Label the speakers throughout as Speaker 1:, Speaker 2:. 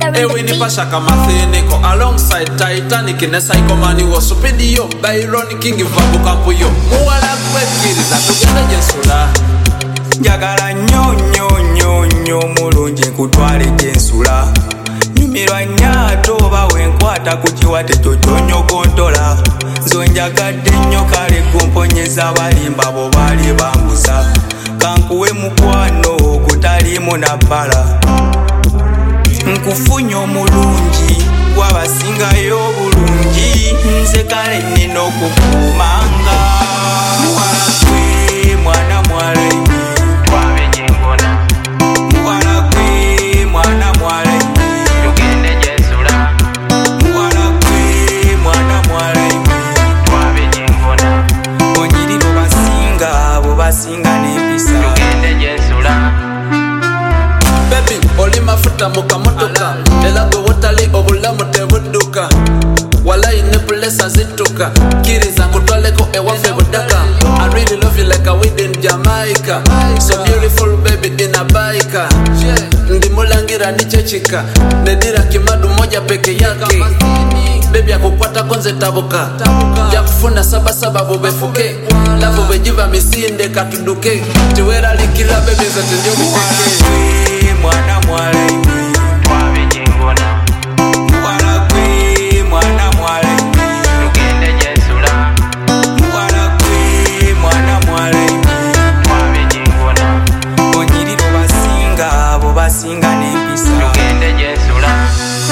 Speaker 1: Ewini Pashaka Matheniko alongside Titanic in a Psycho Mani was Supidio by Ronnie King Vabu Campuyo. Muala Kwekiriza Tugenda Jensula.
Speaker 2: Njagala nnyo mulungi nkutwale gyensula. Nyumirwa nnyo oba wenkwata ku kiwate kyo kyonyogontola. Nze njagadde nnyo kale gumponyeza abalimba bo baali bambuza. Kankuwe mukwano kutalimu na bbala. Nkufunye omulungi gwabasingayo obulungi. Nze kale nnina okukuumanga. Muwala gwe mwana mwale
Speaker 1: mafuta mukamotoka elago wotali obulamu tebudduka walayi ne pulesa zittuka kiriza nkutwaleko ewaffe buddaka. I really love you like a weed in Jamaica, so beautiful baby in a baika. Ndi mulangira niche chika nedira kimadu moja peke yake. Baby akukwata konze tabuka yakufuna saba bubefuke lavo bejiva misinde katuduke tiwera likila baby zote ndio mukeke.
Speaker 2: Mwana mwale wabe jingona. Muwala gwe mwana mwale tugende gyensula. Muwala gwe mwana mwale wabe jingona. Onyiriro basinga abo basinga n'empisa tugende gyensula.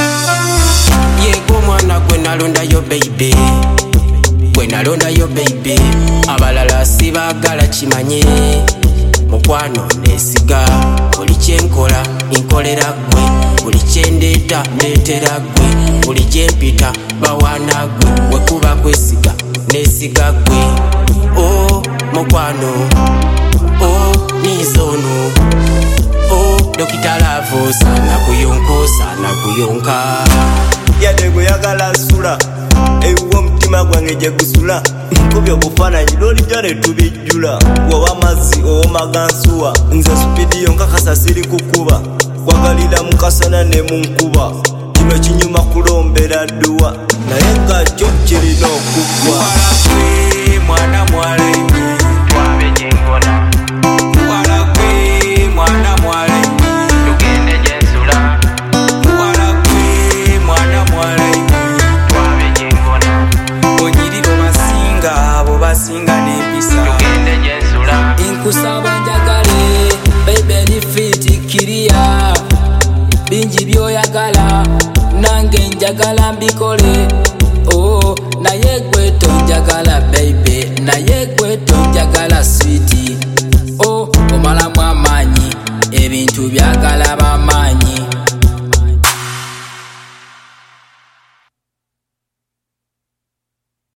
Speaker 2: Yego mwana gwe nalondayo baby, gwe nalondayo baby. Abalala sibaagala kimanye. Mukwano nesiga buli kyenkola nkolera gwe, buli kyendeeta ndeetera gwe, buli kyempita bawaana gwe. Wekuba kwesiga nesiga gwe. Oh mukwano, oh nizono, oh Dokita Lavo sana kuyonka. Yadde gwe yagala nsula ewo omutima gwange gye gusula. Nkubye obufaananyi lw'olijja ne tubijjula. Woba mazzi owomaga nsuwa. Nze Supidio nkakasa siri kukuba. Kwagalira mu kasana ne mu nkuba. Kino kinyuma kulombera dduwa naye nga kyo kirina okuggwa. Muwala gwe mwana mwale wabe jingona. Muwala gwe mwana mwale tugende gyensula. Muwala gwe mwana mwale wabe jingona. Onyiriro basinga abo basinga n'empisa tugende gyensula.
Speaker 3: Nkusaba njagale baby ni fit kiriya bingi byoyagala nange njagala mbikole. Oh naye gwe tonjagala baby, naye gwe tonjagala sweetie. Oh omalamu amaanyi ebintu byaga